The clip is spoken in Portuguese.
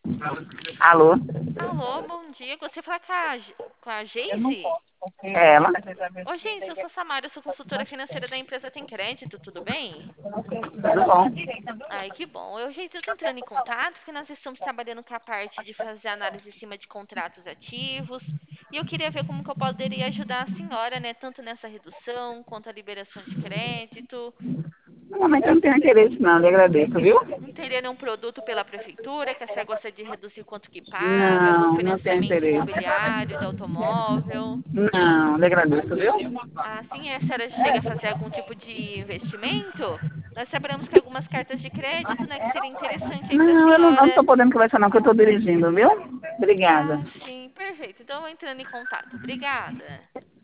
Alô? Alô, bom dia. Você fala com a Eu não Geise? posso. É ela? Ô, Geise, eu sou Samara, eu sou consultora financeira da empresa Tem Crédito, tudo bem? Tudo bom? Ai, que bom. Geise, eu tô entrando em contato porque nós estamos trabalhando com a parte de fazer análise em cima de contratos ativos e eu queria ver como que eu poderia ajudar a senhora, né, tanto nessa redução quanto a liberação de crédito. No momento eu não tenho interesse não, lhe agradeço, viu? Não teria nenhum produto pela prefeitura que a senhora gosta de reduzir quanto que paga, algum Não, não tenho financiamento interesse. imobiliário, de automóvel? Não, lhe agradeço, viu? Assim, a senhora chega a fazer algum tipo de investimento? Nós saberemos que algumas cartas de crédito, né, que seria interessante aí para a Não, eu não senhora. estou podendo conversar não, porque eu estou dirigindo, viu? Obrigada. Ah, sim, perfeito. Então, eu vou entrando em contato. Obrigada.